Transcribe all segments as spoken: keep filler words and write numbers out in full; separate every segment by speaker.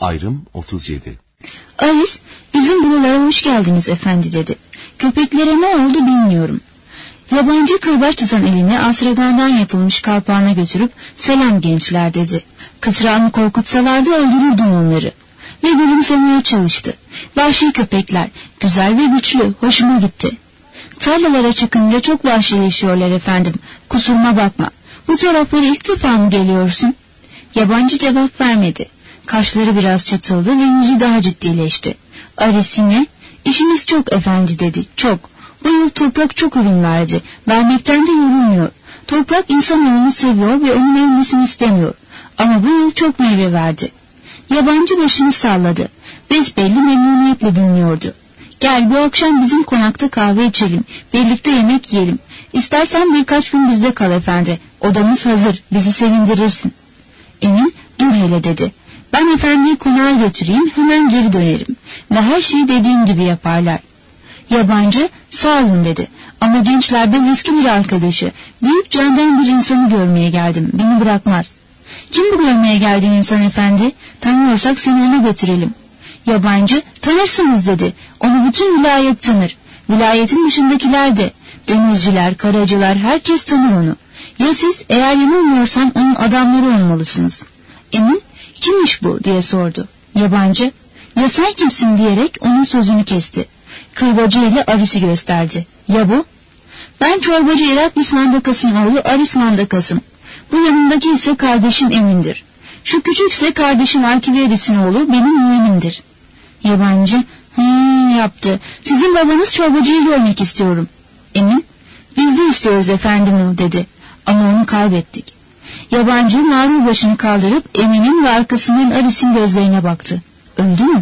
Speaker 1: Ayrım otuz yedi.
Speaker 2: Aris, bizim buralara hoş geldiniz efendi dedi. Köpeklere ne oldu bilmiyorum. Yabancı kırbaç tutan elini asregandan yapılmış kalpağına götürüp selam gençler dedi. Kısrağını korkutsalardı öldürürdüm onları. Ve gülümsemeye çalıştı. Vahşi köpekler, güzel ve güçlü, hoşuma gitti. Tarlalara çıkınca çok vahşileşiyorlar efendim, kusuruma bakma. Bu taraflara ilk defa mı geliyorsun? Yabancı cevap vermedi. Kaşları biraz çatıldı ve yüzü daha ciddileşti. Aris yine, işiniz çok efendi dedi, çok. Bu yıl toprak çok ürün verdi, vermekten de yorulmuyor. Toprak insanoğlunu seviyor ve onun ölmesini istemiyor. Ama bu yıl çok meyve verdi. Yabancı başını salladı. Besbelli memnuniyetle dinliyordu. Gel bu akşam bizim konakta kahve içelim, birlikte yemek yiyelim. İstersen birkaç gün bizde kal efendi, odamız hazır, bizi sevindirirsin. Emin, dur hele dedi. Ben efendiyi konağa götüreyim, hemen geri dönerim. Ve her şeyi dediğim gibi yaparlar. Yabancı, sağ olun dedi. Ama gençlerden eski bir arkadaşı, büyük candan bir insanı görmeye geldim, beni bırakmaz. Kim bu görmeye geldiğin insan efendi? Tanıyorsak seni ona götürelim. Yabancı, tanırsınız dedi. Onu bütün vilayet tanır. Vilayetin dışındakiler de. Denizciler, karacılar, herkes tanır onu. Ya siz, eğer yanılmıyorsam onun adamları olmalısınız. Emin, kimmiş bu diye sordu. Yabancı, ya sen kimsin diyerek onun sözünü kesti. Kırbacı ile Aris'i gösterdi. Ya bu? Ben çorbacı Iraklis Mandakas'ın oğlu Aris Mandakas'ım. Bu yanındaki ise kardeşim Emin'dir. Şu küçükse kardeşim Alkiviadis'in oğlu benim yeğenimdir. Yabancı, hımm yaptı. Sizin babanız çorbacıyı görmek istiyorum. Emin, biz de istiyoruz efendim o dedi. Ama onu kaybettik. Yabancı mağrur başını kaldırıp Emin'in ve arkasından Aris'in gözlerine baktı. Öldü mü?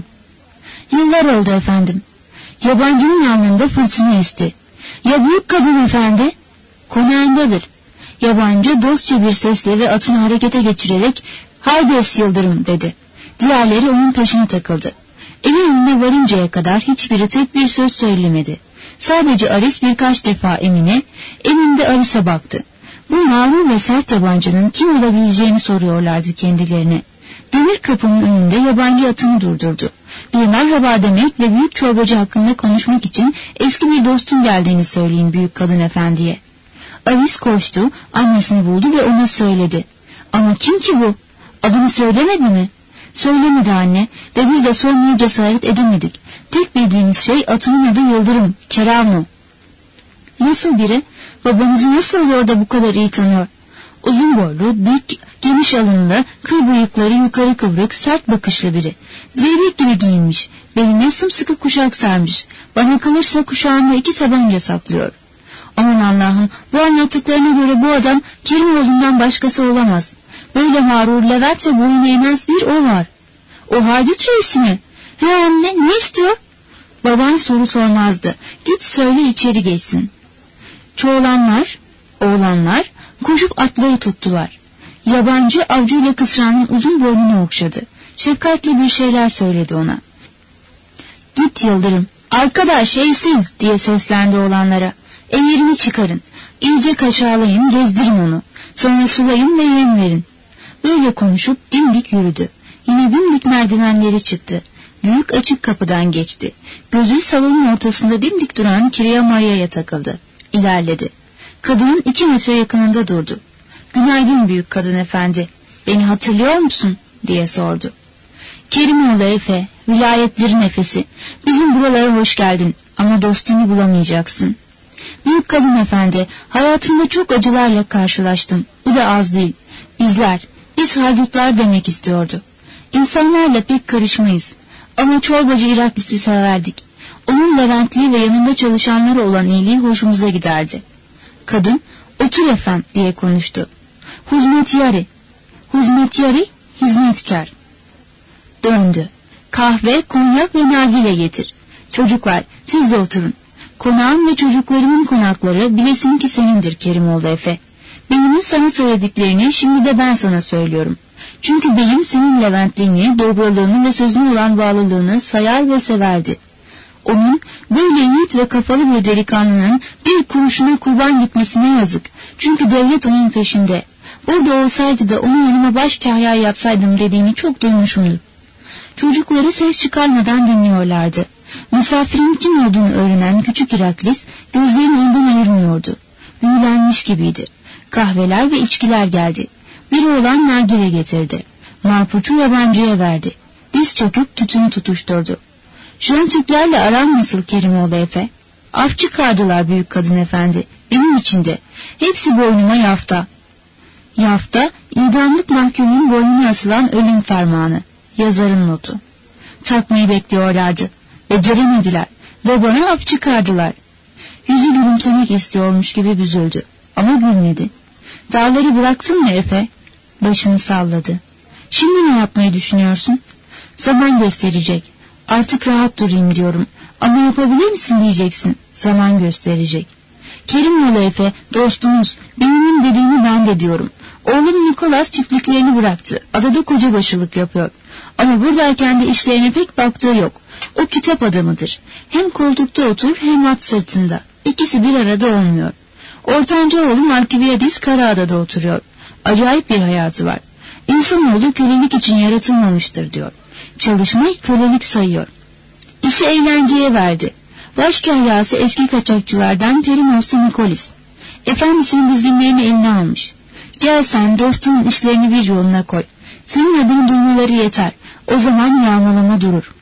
Speaker 2: Yıllar oldu efendim. Yabancının alnında fırtına esti. Ya büyük kadın efendi? Konağındadır. Yabancı dostça bir sesle ve atını harekete geçirerek haydi es Yıldırım dedi. Diğerleri onun peşine takıldı. Evin önüne varıncaya kadar hiçbiri tek bir söz söylemedi. Sadece Aris birkaç defa Emin'e, Emin de Aris'e baktı. Bu mağrur ve sert yabancının kim olabileceğini soruyorlardı kendilerine. Demir kapının önünde yabancı atını durdurdu. Bir merhaba demek ve büyük çorbacı hakkında konuşmak için eski bir dostun geldiğini söyleyin büyük kadın efendiye. Aris koştu, annesini buldu ve ona söyledi. Ama kim ki bu? Adını söylemedi mi? Söylemedi anne ve biz de sormaya cesaret edemedik. Tek bildiğimiz şey atının adı Yıldırım, Keramo. Nasıl biri? Babanızı nasıl oluyor da bu kadar iyi tanıyor? Uzun boylu, dik, geniş alınlı, kır bıyıkları yukarı kıvrık, sert bakışlı biri. Zeybek gibi giyinmiş, beline sımsıkı kuşak sarmış. Bana kalırsa kuşağında iki tabanca saklıyor. Aman Allah'ım, bu anlattıklarına göre bu adam Kerimoğlu'ndan başkası olamaz. Böyle mağrur, levent ve boyuna eğmez bir o var. O haydut reisi mi? He anne, ne istiyor? Baban soru sormazdı. Git söyle içeri geçsin. Çoğulanlar, oğlanlar koşup atları tuttular. Yabancı avcuyla kısrağının uzun boynunu okşadı. Şefkatli bir şeyler söyledi ona. Git Yıldırım, arkadaş şeysiz diye seslendi oğlanlara. Ellerini çıkarın, iyice kaşağılayın, gezdirin onu. Sonra sulayın ve yem verin. Böyle konuşup dimdik yürüdü. Yine dimdik merdivenleri çıktı. Büyük açık kapıdan geçti. Gözü salonun ortasında dimdik duran Kirya Maria'ya takıldı. İlerledi. Kadının iki metre yakınında durdu. Günaydın büyük kadın efendi. Beni hatırlıyor musun? diye sordu. Kerimoğlu Efe, vilayetlerin efesi. Bizim buralara hoş geldin ama dostunu bulamayacaksın. Büyük kadın efendi, hayatımda çok acılarla karşılaştım. Bu da az değil. Bizler, biz haydutlar demek istiyordu. İnsanlarla pek karışmayız. Ama çorbacı Iraklis'i severdik. Onun Leventliği ve yanında çalışanları olan iyiliği hoşumuza giderdi. Kadın, otur efem diye konuştu. Huzmetyari, huzmetyari, hizmetkar. Döndü. Kahve, konyak ve nargile getir. Çocuklar, siz de oturun. Konağım ve çocuklarımın konakları bilesin ki senindir Kerimoğlu Efe. Beyimin sana söylediklerini şimdi de ben sana söylüyorum. Çünkü beyim senin Leventliğini, dobralığını ve sözüne olan bağlılığını sayar ve severdi. Onun böyle yiğit ve kafalı bir delikanlının bir kuruşuna kurban gitmesine yazık. Çünkü devlet onun peşinde. Burada olsaydı da onun yanıma baş kahya yapsaydım dediğini çok duymuşumdur. Çocukları ses çıkarmadan dinliyorlardı. Misafirin kim olduğunu öğrenen küçük Iraklis gözlerini ondan ayırmıyordu. Büyülenmiş gibiydi. Kahveler ve içkiler geldi. Bir oğlan nargile getirdi. Marpuçu yabancıya verdi. Diz çöküp tütünü tutuşturdu. Şu an Türklerle aran nasıl Kerimoğlu Efe? Af çıkardılar büyük kadın efendi. Benim içinde. Hepsi boynuma yafta. Yafta, idamlık mahkumunun boynuna asılan ölüm fermanı. Yazarın notu. Takmayı bekliyorlardı. Beceremediler ve bana af çıkardılar. Yüzü gülümsemek istiyormuş gibi büzüldü. Ama gülmedi. Dağları bıraktın mı Efe? Başını salladı. Şimdi ne yapmayı düşünüyorsun? Zaman gösterecek. Artık rahat durayım diyorum. Ama yapabilir misin diyeceksin. Zaman gösterecek. Kerimoğlu Efe, dostumuz, benim dediğini ben de diyorum. Oğlum Nikolas çiftliklerini bıraktı. Adada kocabaşılık yapıyor. Ama buradayken de işlerine pek baktığı yok. O kitap adamıdır. Hem koltukta otur hem at sırtında. İkisi bir arada olmuyor. Ortanca oğlum Alkiviadis Karaada'da oturuyor. Acayip bir hayatı var. İnsanoğlu kölelik için yaratılmamıştır diyor. Çalışmayı kölelik sayıyor. İşi eğlenceye verdi. Başkahyası eski kaçakçılardan Perimos'ta Nikolis. Efendisinin dizginlerini eline almış. Gel sen dostunun işlerini bir yoluna koy. Senin adını duymaları yeter. O zaman yağmalama durur.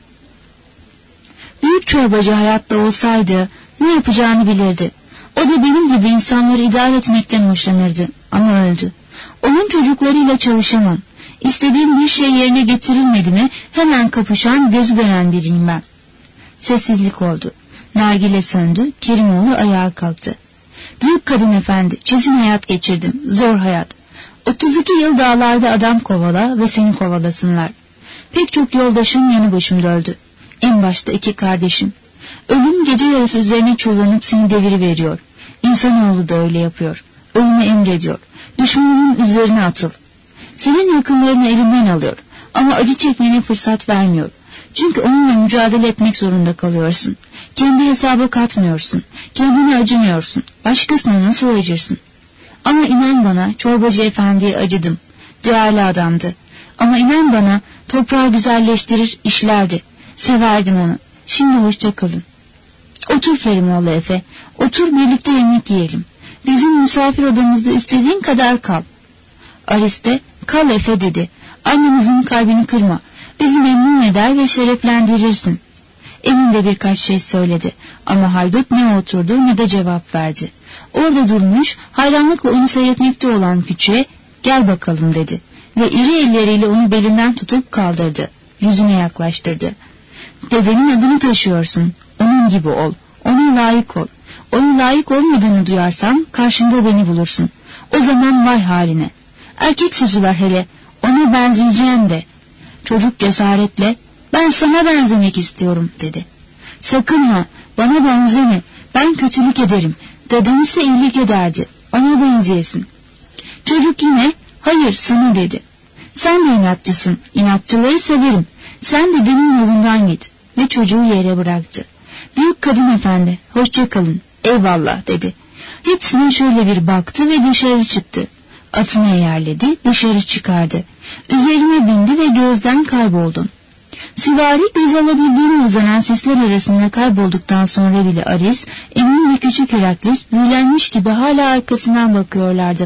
Speaker 2: Büyük çorbacı hayatta olsaydı ne yapacağını bilirdi. O da benim gibi insanları idare etmekten hoşlanırdı. Ama öldü. Onun çocuklarıyla çalışamam. İstediğim bir şey yerine getirilmedi mi hemen kapışan, gözü dönen biriyim ben. Sessizlik oldu. Nargile söndü. Kerimoğlu ayağa kalktı. Büyük kadın efendi, çetin hayat geçirdim. Zor hayat. otuz iki yıl dağlarda adam kovala ve seni kovalasınlar. Pek çok yoldaşım yanı başımda öldü. En başta iki kardeşim. Ölüm gece yarısı üzerine çullanıp seni deviriveriyor. İnsanoğlu da öyle yapıyor. Ölüme emrediyor. Düşmanının üzerine atıl. Senin yakınlarını elinden alıyor. Ama acı çekmene fırsat vermiyor. Çünkü onunla mücadele etmek zorunda kalıyorsun. Kendi hesaba katmıyorsun. Kendine acımıyorsun. Başkasına nasıl acırsın? Ama inan bana, çorbacı efendiye acıdım. Değerli adamdı. Ama inan bana, toprağı güzelleştirir, işlerdi. Severdim onu. Şimdi hoşça kalın. Otur Kerimoğlu Efe. Otur, birlikte yemek yiyelim. Bizim misafir odamızda istediğin kadar kal. Ariste, kal Efe dedi. Annemizin kalbini kırma. Bizi memnun eder ve şereflendirirsin. Emin de birkaç şey söyledi. Ama haydut ne oturdu ne de cevap verdi. Orada durmuş, hayranlıkla onu seyretmekte olan küçüğe, gel bakalım dedi. Ve iri elleriyle onu belinden tutup kaldırdı. Yüzüne yaklaştırdı. Dedenin adını taşıyorsun. Onun gibi ol. Ona layık ol. Ona layık olmadığını duyarsam karşında beni bulursun. O zaman vay haline. Erkek sözü ver hele. Ona benzeyeceğim de. Çocuk cesaretle, ben sana benzemek istiyorum dedi. Sakın ha, bana benzeme. Ben kötülük ederim. Deden ise iyilik ederdi. Bana benzeyesin. Çocuk yine, hayır sana dedi. Sen de inatçısın. İnatçıları severim. Sen de demin yolundan git. Ve çocuğu yere bıraktı. Büyük kadın efendi, hoşça kalın. Eyvallah dedi. Hepsine şöyle bir baktı ve dışarı çıktı. Atına yerledi, dışarı çıkardı. Üzerine bindi ve gözden kayboldu. Süvari göz alabildiğine uzanan sesler arasında kaybolduktan sonra bile Aris, Emin ve küçük Iraklis büyülenmiş gibi hala arkasından bakıyorlardı.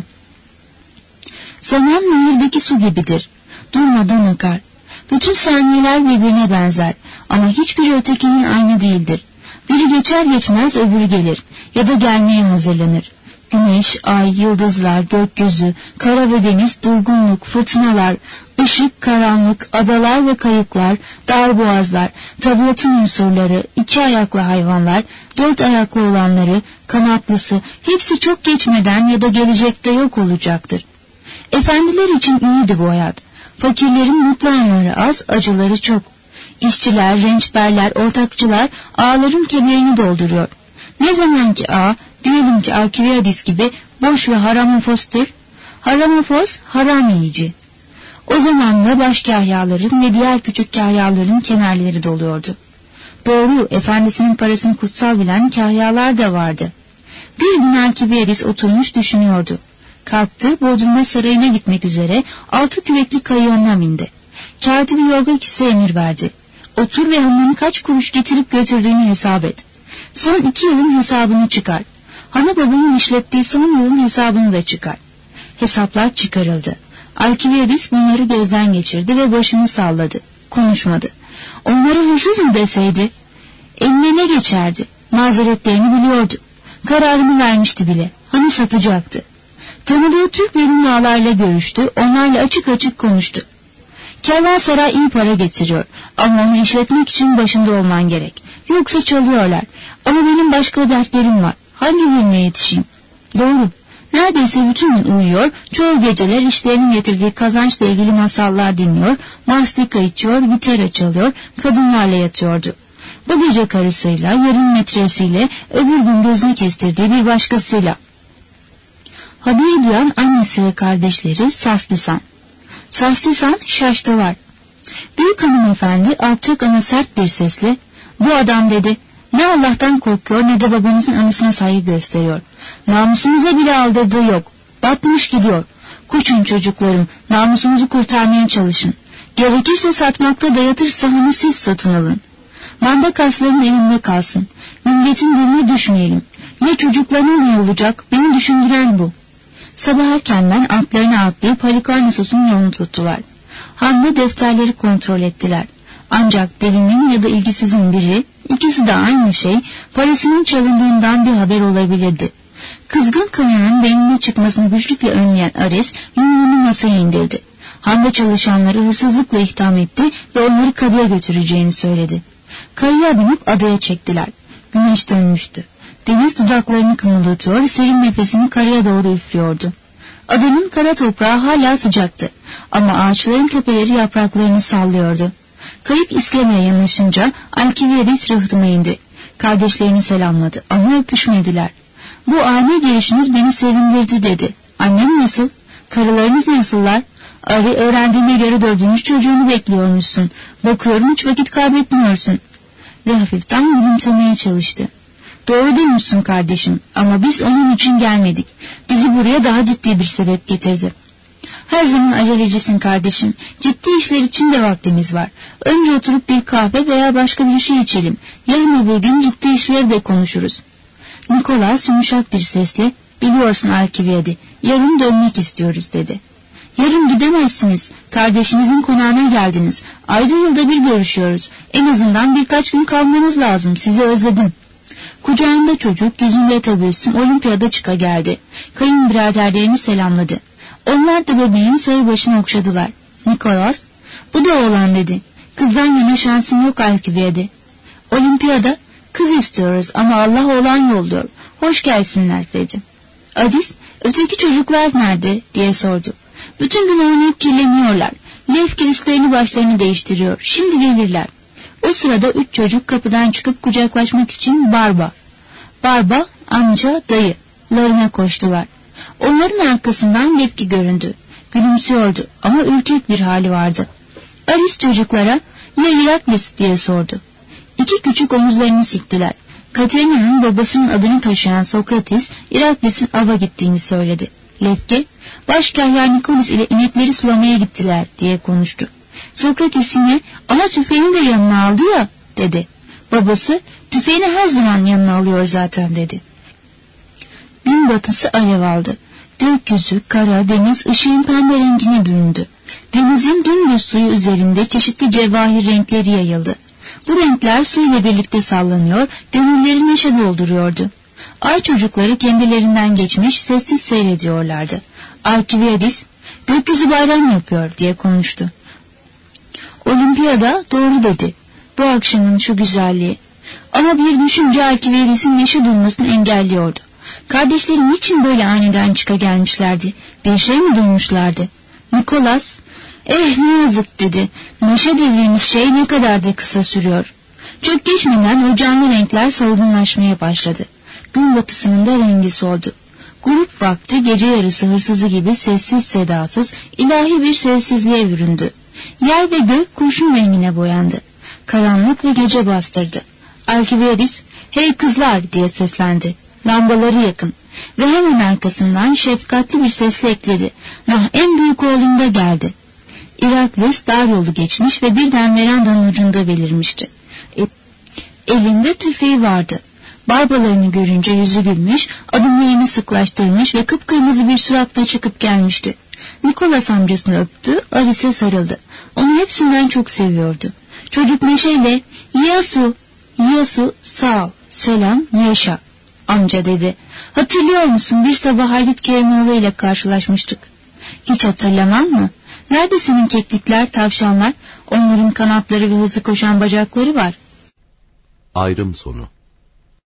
Speaker 2: Zaman nehirdeki su gibidir. Durmadan akar. Bütün saniyeler birbirine benzer ama hiçbiri ötekinin aynı değildir. Biri geçer geçmez öbürü gelir ya da gelmeye hazırlanır. Güneş, ay, yıldızlar, gökyüzü, kara ve deniz, durgunluk, fırtınalar, ışık, karanlık, adalar ve kayıklar, darboğazlar, tabiatın unsurları, iki ayaklı hayvanlar, dört ayaklı olanları, kanatlısı, hepsi çok geçmeden ya da gelecekte yok olacaktır. Efendiler için iyiydi bu hayat. Fakirlerin mutlu anları az, acıları çok. İşçiler, rençberler, ortakçılar ağların kemerini dolduruyor. Ne zaman ki ağa, diyelim ki Alkiviadis gibi boş ve haramofostur, haramofos haram yiyici. O zaman da baş kahyaların ve diğer küçük kahyaların kemerleri doluyordu. Doğru, efendisinin parasını kutsal bilen kahyalar da vardı. Bir gün Alkiviadis oturmuş düşünüyordu. Kalktı, Bodrum'a sarayına gitmek üzere altı kürekli kayığına bindi. Katibi Yorgakis'e emir verdi. Otur ve hanının kaç kuruş getirip götürdüğünü hesap et. Son iki yılın hesabını çıkar. Hanı babamın işlettiği son yılın hesabını da çıkar. Hesaplar çıkarıldı. Alkiviadis bunları gözden geçirdi ve başını salladı. Konuşmadı. Onlara hırsız mı deseydi eline ne geçerdi? Mazeretlerini biliyordu. Kararını vermişti bile. Hanı satacaktı. Tanıdığı Türk ve Rum ağalarla görüştü. Onlarla açık açık konuştu. Kervansaray iyi para getiriyor ama onu işletmek için başında olman gerek. Yoksa çalıyorlar. Ama benim başka dertlerim var. Hangi birine yetişeyim? Doğru. Neredeyse bütün gün uyuyor, çoğu geceler işlerinin getirdiği kazançla ilgili masallar dinliyor, mastika içiyor, gitar çalıyor, kadınlarla yatıyordu. Bu gece karısıyla, yarın metresiyle, öbür gün gözüne kestirdiği bir başkasıyla. Haberi duyan annesi ve kardeşleri Saslisan. Saslisan şaştılar. Büyük hanımefendi alçak ama sert bir sesle, bu adam dedi, ne Allah'tan korkuyor ne de babanızın anısına saygı gösteriyor. Namusumuza bile aldırdığı yok. Batmış gidiyor. Koşun çocuklarım, namusumuzu kurtarmaya çalışın. Gerekirse satmakta dayatırsa hanı siz satın alın. Manda kasların elinde kalsın. Milletin diline düşmeyelim. Ne çocuklarına ne olacak, beni düşündüren bu. Sabah erkenden atlarına atlayıp Halikarnassos'un yolunu tuttular. Han'da defterleri kontrol ettiler. Ancak delinin ya da ilgisizin biri, ikisi de aynı şey, parasının çalındığından bir haber olabilirdi. Kızgın kanının beynine çıkmasını güçlükle önleyen Ares, yumruğunu masaya indirdi. Han'da çalışanları hırsızlıkla itham etti ve onları kadıya götüreceğini söyledi. Kayaya binip adaya çektiler. Güneş dönmüştü. Deniz dudaklarını kımıldatıyor, serin nefesini karaya doğru üflüyordu. Adanın kara toprağı hala sıcaktı ama ağaçların tepeleri yapraklarını sallıyordu. Kayık iskeleye yanaşınca Alkiviadis rıhtıma indi. Kardeşlerini selamladı ama öpüşmediler. Bu ani gelişiniz beni sevindirdi dedi. Annem nasıl? Karılarınız nasıllar? Ari öğrendiğime göre dördüncü çocuğunu bekliyormuşsun. Bakıyorum hiç vakit kaybetmiyorsun. Ve hafiften gülümsemeye çalıştı. Doğru demişsin kardeşim ama biz onun için gelmedik. Bizi buraya daha ciddi bir sebep getirdi. Her zaman acelecisin kardeşim. Ciddi işler için de vaktimiz var. Önce oturup bir kahve veya başka bir şey içelim. Yarın öbür gün ciddi işleri de konuşuruz. Nikolas yumuşak bir sesle, biliyorsun Alkiviadi, yarın dönmek istiyoruz dedi. Yarın gidemezsiniz. Kardeşinizin konağına geldiniz. Ayda yılda bir görüşüyoruz. En azından birkaç gün kalmanız lazım. Sizi özledim. Kucağında çocuk, yüzünde tebessüm olimpiyada çıka geldi. Kayınbiraderlerini selamladı. Onlar da bebeğin sarı başını okşadılar. Nikolas, bu da oğlan dedi. Kızdan yana şansın yok Alkiviadi. Olimpiyada, kız istiyoruz ama Allah oğlan yolluyor. Hoş gelsinler dedi. Aris, öteki çocuklar nerede diye sordu. Bütün gün oynayıp kirleniyorlar. Levki üstlerini başlarını değiştiriyor. Şimdi gelirler. O sırada üç çocuk kapıdan çıkıp kucaklaşmak için Barba, Barba, amca, dayı, larına koştular. Onların arkasından Levki göründü. Gülümsüyordu ama ürkek bir hali vardı. Aris çocuklara, ya Iraklis diye sordu. İki küçük omuzlarını siktiler. Katerina'nın babasının adını taşıyan Sokrates, Iraklis'in ava gittiğini söyledi. Levki, başkahya Nikolis ile inekleri sulamaya gittiler diye konuştu. Sokrates yine, ama tüfeğini de yanına aldı ya dedi. Babası, tüfeğini her zaman yanına alıyor zaten dedi. Gün batısı alev aldı. Gökyüzü, kara, deniz ışığın pembe rengine büründü. Denizin dümdüz suyu üzerinde çeşitli cevahir renkleri yayıldı. Bu renkler suyla birlikte sallanıyor, gönülleri neşe dolduruyordu. Ay çocukları kendilerinden geçmiş, sessiz seyrediyorlardı. Alkiviadis, gökyüzü bayram yapıyor diye konuştu. Olimpiyada doğru dedi. Bu akşamın şu güzelliği. Ama bir düşünce Alkiviadis'in neşe duymasını engelliyordu. Kardeşleri niçin böyle aniden çıka gelmişlerdi? Bir şey mi duymuşlardı? Nikolas, eh ne yazık dedi. Neşe dediğimiz şey ne kadar da kısa sürüyor. Çok geçmeden o canlı renkler solgunlaşmaya başladı. Gün batısının da rengi soldu. Grup vakti gece yarısı hırsızı gibi sessiz sedasız ilahi bir sessizliğe büründü. Yer ve gök kurşun rengine boyandı. Karanlık ve gece bastırdı. Alkiviadis, hey kızlar diye seslendi. Lambaları yakın. Ve hemen arkasından şefkatli bir sesle ekledi. Nah en büyük oğlum da geldi. İraklis dar yolu geçmiş ve birden verandanın ucunda belirmişti. Elinde tüfeği vardı. Barbalarını görünce yüzü gülmüş, adımlarını sıklaştırmış ve kıpkırmızı bir suratla çıkıp gelmişti. Nikolas amcasını öptü, Alice'e sarıldı. Onu hepsinden çok seviyordu. Çocuk neşeyle, "Yasu, Yasu, sağ ol, selam, yaşa." "Amca," dedi. "Hatırlıyor musun, bir sabah Haydut Kerimoğlu ile karşılaşmıştık." "Hiç hatırlamam mı? Nerede senin keklikler, tavşanlar? Onların kanatları ve hızlı koşan bacakları var."
Speaker 1: Ayrım sonu.